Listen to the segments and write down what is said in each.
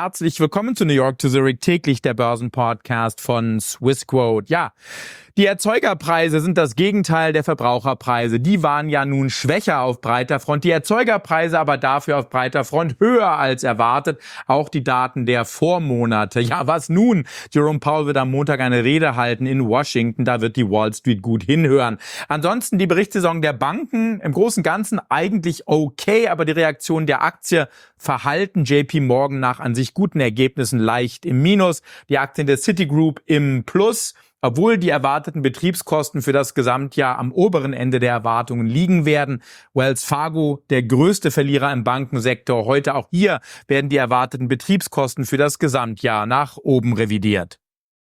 Herzlich willkommen zu New York to Zurich, täglich der Börsenpodcast von Swissquote. Ja, die Erzeugerpreise sind das Gegenteil der Verbraucherpreise. Die waren ja nun schwächer auf breiter Front, die Erzeugerpreise aber dafür auf breiter Front höher als erwartet. Auch die Daten der Vormonate. Ja, was nun? Jerome Powell wird am Montag eine Rede halten in Washington. Da wird die Wall Street gut hinhören. Ansonsten die Berichtssaison der Banken im Großen und Ganzen eigentlich okay, aber die Reaktion der Aktie verhalten. JP Morgan nach an sich guten Ergebnissen leicht im Minus. Die Aktien der Citigroup im Plus. Obwohl die erwarteten Betriebskosten für das Gesamtjahr am oberen Ende der Erwartungen liegen werden. Wells Fargo, der größte Verlierer im Bankensektor. Heute auch hier werden die erwarteten Betriebskosten für das Gesamtjahr nach oben revidiert.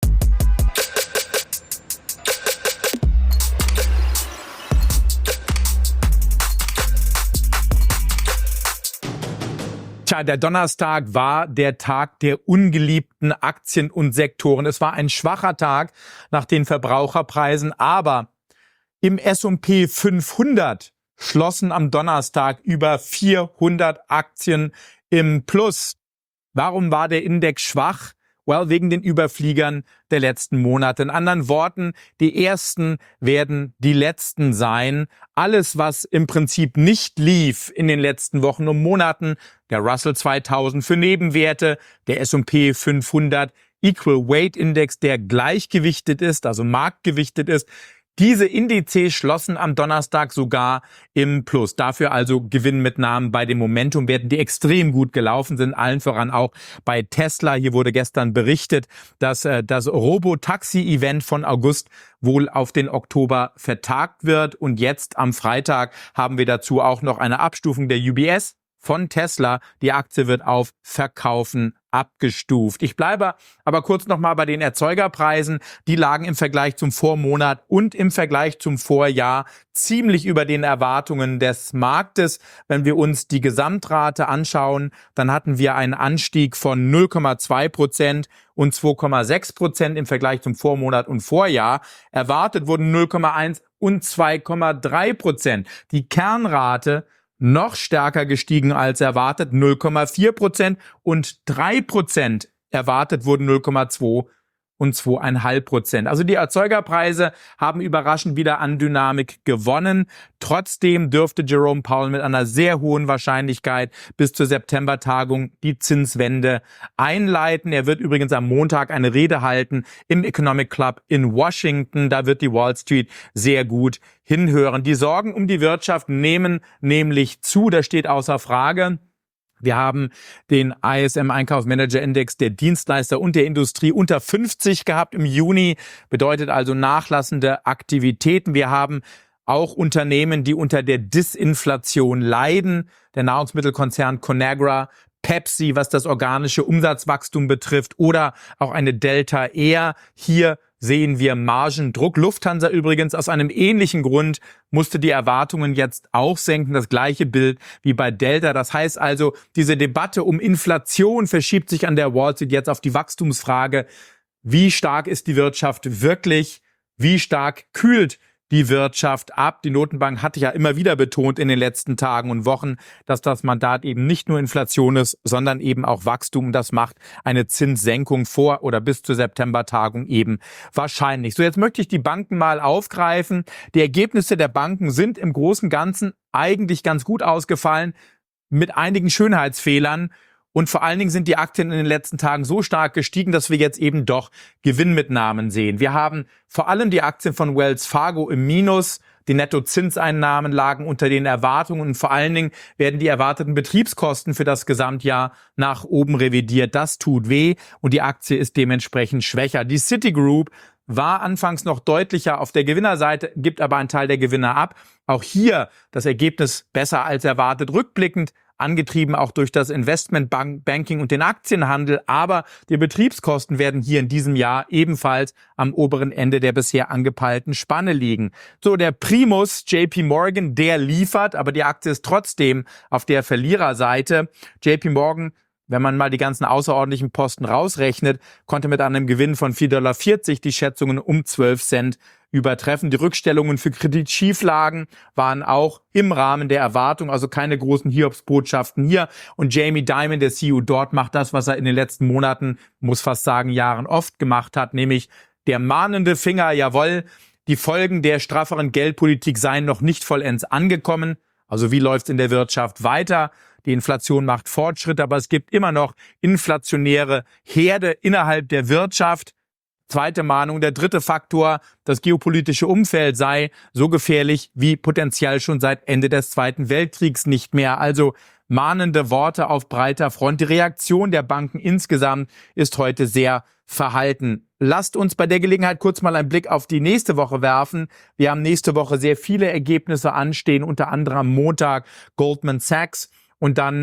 Tja, der Donnerstag war der Tag der ungeliebten Aktien und Sektoren. Es war ein schwacher Tag nach den Verbraucherpreisen, aber im S&P 500 schlossen am Donnerstag über 400 Aktien im Plus. Warum war der Index schwach? Wegen den Überfliegern der letzten Monate. In anderen Worten, die ersten werden die letzten sein. Alles, was im Prinzip nicht lief in den letzten Wochen und Monaten, der Russell 2000 für Nebenwerte, der S&P 500 Equal Weight Index, der gleichgewichtet ist, also marktgewichtet ist, diese Indizes schlossen am Donnerstag sogar im Plus. Dafür also Gewinnmitnahmen bei dem Momentum-Werten, die extrem gut gelaufen sind, allen voran auch bei Tesla. Hier wurde gestern berichtet, dass das Robotaxi-Event von August wohl auf den Oktober vertagt wird. Und jetzt am Freitag haben wir dazu auch noch eine Abstufung der UBS von Tesla. Die Aktie wird auf Verkaufen abgestuft. Ich bleibe aber kurz nochmal bei den Erzeugerpreisen. Die lagen im Vergleich zum Vormonat und im Vergleich zum Vorjahr ziemlich über den Erwartungen des Marktes. Wenn wir uns die Gesamtrate anschauen, dann hatten wir einen Anstieg von 0,2% und 2,6% im Vergleich zum Vormonat und Vorjahr. Erwartet wurden 0,1 und 2,3%. Die Kernrate noch stärker gestiegen als erwartet, 0,4% und 3% erwartet wurden 0,2 und 2,5%. Also die Erzeugerpreise haben überraschend wieder an Dynamik gewonnen. Trotzdem dürfte Jerome Powell mit einer sehr hohen Wahrscheinlichkeit bis zur September-Tagung die Zinswende einleiten. Er wird übrigens am Montag eine Rede halten im Economic Club in Washington. Da wird die Wall Street sehr gut hinhören. Die Sorgen um die Wirtschaft nehmen nämlich zu, das steht außer Frage. Wir haben den ISM-Einkaufsmanager-Index der Dienstleister und der Industrie unter 50 gehabt im Juni, bedeutet also nachlassende Aktivitäten. Wir haben auch Unternehmen, die unter der Disinflation leiden. Der Nahrungsmittelkonzern Conagra, Pepsi, was das organische Umsatzwachstum betrifft, oder auch eine Delta Air. Hier sehen wir Margendruck. Lufthansa übrigens aus einem ähnlichen Grund musste die Erwartungen jetzt auch senken. Das gleiche Bild wie bei Delta. Das heißt also, diese Debatte um Inflation verschiebt sich an der Wall Street jetzt auf die Wachstumsfrage. Wie stark ist die Wirtschaft wirklich? Wie stark kühlt die Wirtschaft ab? Die Notenbank hatte ja immer wieder betont in den letzten Tagen und Wochen, dass das Mandat eben nicht nur Inflation ist, sondern eben auch Wachstum. Das macht eine Zinssenkung vor oder bis zur September-Tagung eben wahrscheinlich. So, jetzt möchte ich die Banken mal aufgreifen. Die Ergebnisse der Banken sind im Großen und Ganzen eigentlich ganz gut ausgefallen, mit einigen Schönheitsfehlern. Und vor allen Dingen sind die Aktien in den letzten Tagen so stark gestiegen, dass wir jetzt eben doch Gewinnmitnahmen sehen. Wir haben vor allem die Aktien von Wells Fargo im Minus. Die Nettozinseinnahmen lagen unter den Erwartungen und vor allen Dingen werden die erwarteten Betriebskosten für das Gesamtjahr nach oben revidiert. Das tut weh und die Aktie ist dementsprechend schwächer. Die Citigroup war anfangs noch deutlicher auf der Gewinnerseite, gibt aber einen Teil der Gewinner ab. Auch hier das Ergebnis besser als erwartet, rückblickend angetrieben auch durch das Investmentbanking und den Aktienhandel. Aber die Betriebskosten werden hier in diesem Jahr ebenfalls am oberen Ende der bisher angepeilten Spanne liegen. So, der Primus JP Morgan, der liefert, aber die Aktie ist trotzdem auf der Verliererseite. JP Morgan, wenn man mal die ganzen außerordentlichen Posten rausrechnet, konnte mit einem Gewinn von $4,40 die Schätzungen um 12 Cent übertreffen. Die Rückstellungen für Kreditschieflagen waren auch im Rahmen der Erwartung, also keine großen Hiobsbotschaften hier. Und Jamie Dimon, der CEO dort, macht das, was er in den letzten Monaten, muss fast sagen Jahren oft gemacht hat, nämlich der mahnende Finger, jawohl, die Folgen der strafferen Geldpolitik seien noch nicht vollends angekommen. Also wie läuft es in der Wirtschaft weiter? Die Inflation macht Fortschritte, aber es gibt immer noch inflationäre Herde innerhalb der Wirtschaft. Zweite Mahnung, der dritte Faktor, das geopolitische Umfeld sei so gefährlich wie potenziell schon seit Ende des Zweiten Weltkriegs nicht mehr. Also mahnende Worte auf breiter Front. Die Reaktion der Banken insgesamt ist heute sehr verhalten. Lasst uns bei der Gelegenheit kurz mal einen Blick auf die nächste Woche werfen. Wir haben nächste Woche sehr viele Ergebnisse anstehen, unter anderem am Montag Goldman Sachs und dann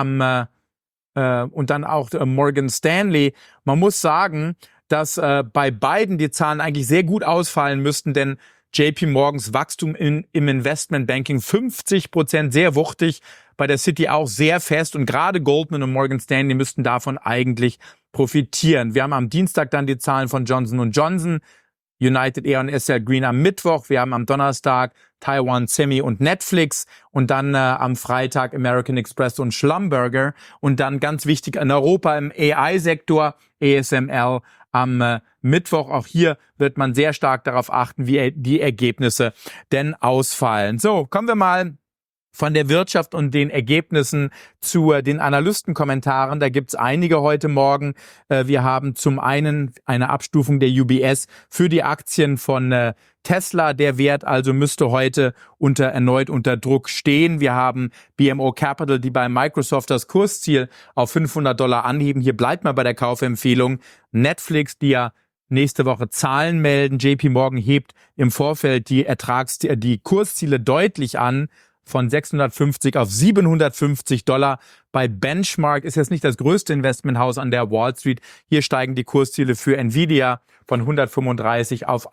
auch Morgan Stanley. Man muss sagen, dass bei beiden die Zahlen eigentlich sehr gut ausfallen müssten, denn JP Morgans Wachstum im Investmentbanking 50%, sehr wuchtig, bei der Citi auch sehr fest und gerade Goldman und Morgan Stanley müssten davon eigentlich profitieren. Wir haben am Dienstag dann die Zahlen von Johnson & Johnson, United Air und SL Green am Mittwoch. Wir haben am Donnerstag Taiwan Semi und Netflix und dann am Freitag American Express und Schlumberger und dann ganz wichtig in Europa im AI-Sektor ASML am Mittwoch. Auch hier wird man sehr stark darauf achten, wie die Ergebnisse denn ausfallen. So, kommen wir mal von der Wirtschaft und den Ergebnissen zu den Analystenkommentaren. Da gibt's einige heute Morgen. Wir haben zum einen eine Abstufung der UBS für die Aktien von Tesla. Der Wert also müsste heute erneut unter Druck stehen. Wir haben BMO Capital, die bei Microsoft das Kursziel auf $500 anheben. Hier bleibt man bei der Kaufempfehlung. Netflix, die ja nächste Woche Zahlen melden. JP Morgan hebt im Vorfeld die Kursziele deutlich an, von 650 auf $750. Bei Benchmark ist jetzt nicht das größte Investmenthaus an der Wall Street. Hier steigen die Kursziele für Nvidia von 135 auf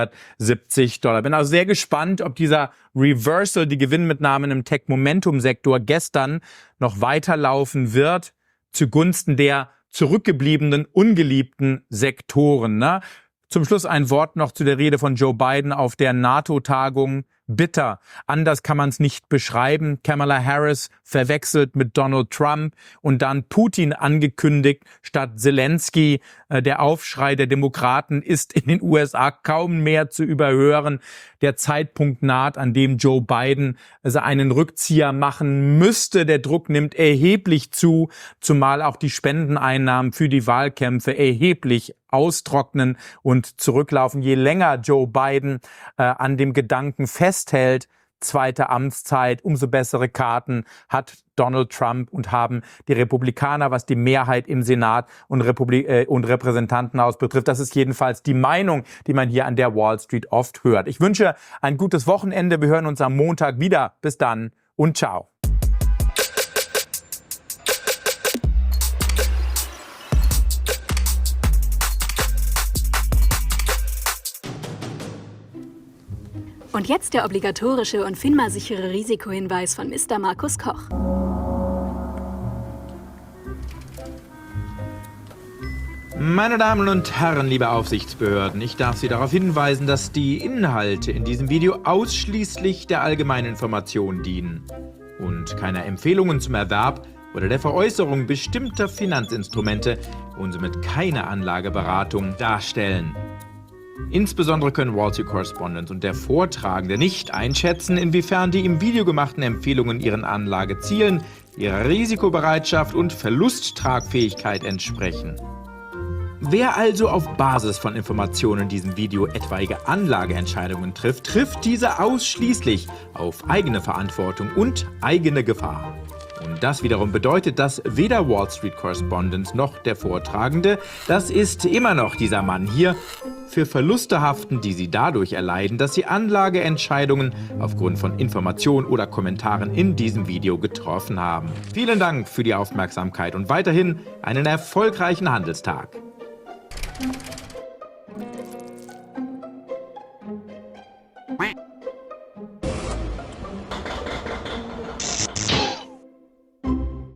$170. Bin also sehr gespannt, ob dieser Reversal, die Gewinnmitnahmen im Tech-Momentum-Sektor gestern noch weiterlaufen wird zugunsten der zurückgebliebenen, ungeliebten Sektoren. Ne? Zum Schluss ein Wort noch zu der Rede von Joe Biden auf der NATO-Tagung. Bitter. Anders kann man es nicht beschreiben. Kamala Harris verwechselt mit Donald Trump und dann Putin angekündigt statt Zelensky. Der Aufschrei der Demokraten ist in den USA kaum mehr zu überhören. Der Zeitpunkt naht, an dem Joe Biden einen Rückzieher machen müsste. Der Druck nimmt erheblich zu, zumal auch die Spendeneinnahmen für die Wahlkämpfe erheblich austrocknen und zurücklaufen. Je länger Joe Biden an dem Gedanken festhält, zweite Amtszeit, umso bessere Karten hat Donald Trump und haben die Republikaner, was die Mehrheit im Senat und Repräsentantenhaus betrifft. Das ist jedenfalls die Meinung, die man hier an der Wall Street oft hört. Ich wünsche ein gutes Wochenende. Wir hören uns am Montag wieder. Bis dann und ciao. Und jetzt der obligatorische und FINMA-sichere Risikohinweis von Mr. Markus Koch. Meine Damen und Herren, liebe Aufsichtsbehörden, ich darf Sie darauf hinweisen, dass die Inhalte in diesem Video ausschließlich der allgemeinen Information dienen und keine Empfehlungen zum Erwerb oder der Veräußerung bestimmter Finanzinstrumente und somit keine Anlageberatung darstellen. Insbesondere können Wall Street Correspondent und der Vortragende nicht einschätzen, inwiefern die im Video gemachten Empfehlungen ihren Anlagezielen, ihrer Risikobereitschaft und Verlusttragfähigkeit entsprechen. Wer also auf Basis von Informationen in diesem Video etwaige Anlageentscheidungen trifft, trifft diese ausschließlich auf eigene Verantwortung und eigene Gefahr. Und das wiederum bedeutet, dass weder Wall Street Correspondent noch der Vortragende, das ist immer noch dieser Mann hier, für Verluste haften, die sie dadurch erleiden, dass sie Anlageentscheidungen aufgrund von Informationen oder Kommentaren in diesem Video getroffen haben. Vielen Dank für die Aufmerksamkeit und weiterhin einen erfolgreichen Handelstag.